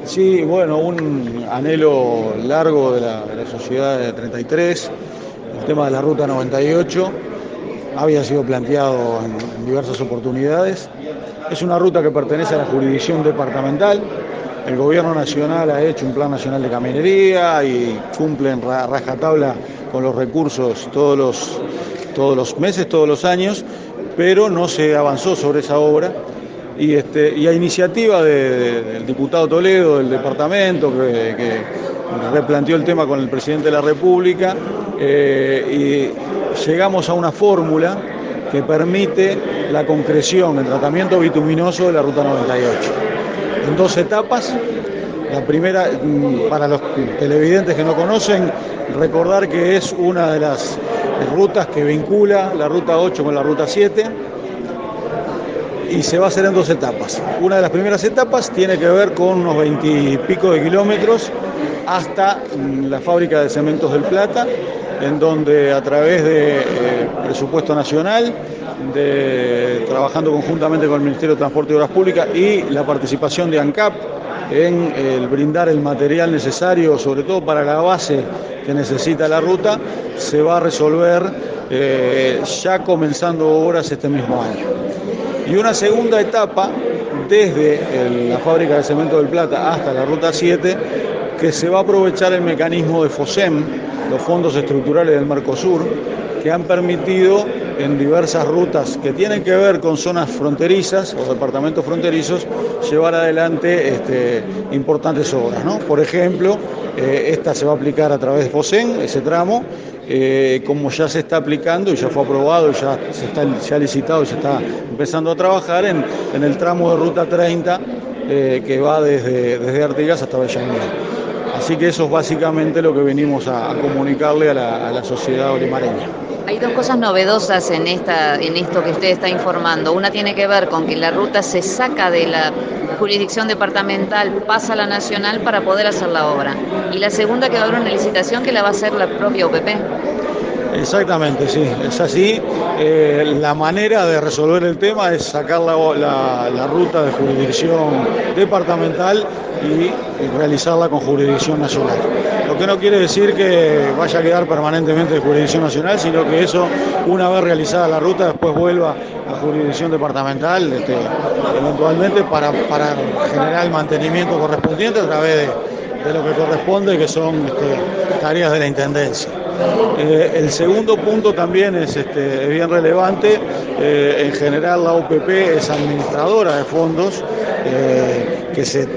Sí, bueno, un anhelo largo de la sociedad de 33, el tema de la Ruta 98, había sido planteado en diversas oportunidades. Es una ruta que pertenece a la jurisdicción departamental. El gobierno nacional ha hecho un plan nacional de caminería y cumple en rajatabla con los recursos todos los meses, todos los años, pero no se avanzó sobre esa obra. Y a iniciativa del diputado Toledo, del departamento, que replanteó el tema con el presidente de la República, y llegamos a una fórmula que permite la concreción, el tratamiento bituminoso de la Ruta 98. En dos etapas. La primera, para los televidentes que no conocen, recordar que es una de las rutas que vincula la Ruta 8 con la Ruta 7, y se va a hacer en dos etapas. Una de las primeras etapas tiene que ver con unos 20 y pico de kilómetros hasta la fábrica de cementos del Plata, en donde a través de presupuesto nacional, trabajando conjuntamente con el Ministerio de Transporte y Obras Públicas y la participación de ANCAP en el brindar el material necesario, sobre todo para la base que necesita la ruta, se va a resolver ya comenzando obras este mismo año. Y una segunda etapa desde la fábrica de cemento del Plata hasta la Ruta 7, que se va a aprovechar el mecanismo de FOSEM, los fondos estructurales del Mercosur, que han permitido en diversas rutas que tienen que ver con zonas fronterizas o departamentos fronterizos llevar adelante importantes obras, ¿no? Por ejemplo, esta se va a aplicar a través de FOSEM, ese tramo, como ya se está aplicando y ya fue aprobado, ya ha licitado y se está empezando a trabajar en el tramo de Ruta 30 que va desde Artigas hasta Avellaneda. Así que eso es básicamente lo que venimos a comunicarle a la sociedad olimareña. Hay dos cosas novedosas en esto que usted está informando. Una tiene que ver con que la ruta se saca de la jurisdicción departamental, pasa a la nacional para poder hacer la obra. Y la segunda, que va a haber una licitación que la va a hacer la propia OPP. Exactamente, sí, es así. La manera de resolver el tema es sacar la ruta de jurisdicción departamental y realizarla con jurisdicción nacional. Lo que no quiere decir que vaya a quedar permanentemente de jurisdicción nacional, sino que eso, una vez realizada la ruta, después vuelva a jurisdicción departamental, eventualmente para generar el mantenimiento correspondiente a través de lo que corresponde, que son tareas de la Intendencia. El segundo punto también es bien relevante. En general la OPP es administradora de fondos que se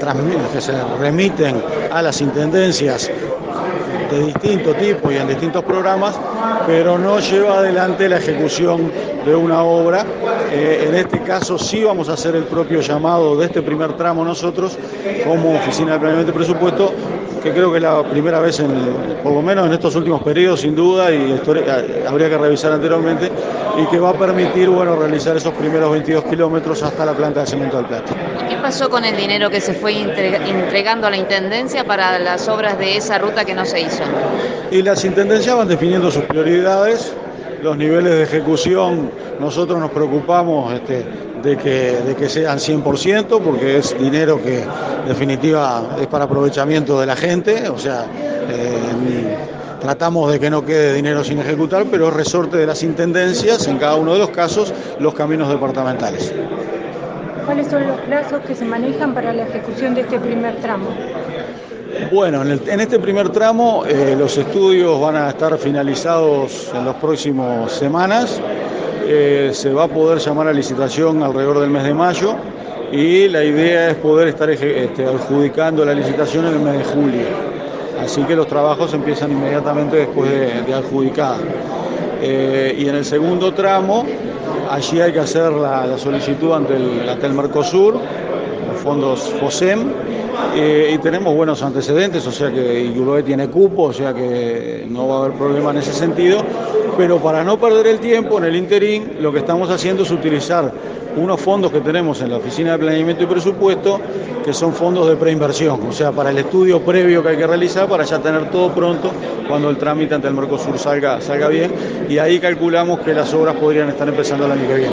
remiten a las intendencias de distinto tipo y en distintos programas, pero no lleva adelante la ejecución de una obra. En este caso sí vamos a hacer el propio llamado de este primer tramo nosotros, como Oficina de Planeamiento y Presupuesto, que creo que es la primera vez, por lo menos en estos últimos periodos, sin duda, y habría que revisar anteriormente, y que va a permitir realizar esos primeros 22 kilómetros hasta la planta de cemento del Plata. ¿Qué pasó con el dinero que se fue entregando a la Intendencia para las obras de esa ruta que no se hizo? Y las intendencias van definiendo sus prioridades, los niveles de ejecución. Nosotros nos preocupamos de que sean 100%, porque es dinero que en definitiva es para aprovechamiento de la gente, o sea, tratamos de que no quede dinero sin ejecutar, pero es resorte de las intendencias, en cada uno de los casos, los caminos departamentales. ¿Cuáles son los plazos que se manejan para la ejecución de este primer tramo? Bueno, en este primer tramo los estudios van a estar finalizados en las próximas semanas. Se va a poder llamar a licitación alrededor del mes de mayo y la idea es poder estar adjudicando la licitación en el mes de julio. Así que los trabajos empiezan inmediatamente después de adjudicada. Y en el segundo tramo, allí hay que hacer la solicitud ante el Mercosur, los fondos FOSEM, y tenemos buenos antecedentes, o sea que Uruguay tiene cupo, o sea que no va a haber problema en ese sentido, pero para no perder el tiempo en el interín, lo que estamos haciendo es utilizar unos fondos que tenemos en la Oficina de Planeamiento y Presupuesto, que son fondos de preinversión, o sea, para el estudio previo que hay que realizar, para ya tener todo pronto cuando el trámite ante el Mercosur salga bien, y ahí calculamos que las obras podrían estar empezando el año que viene.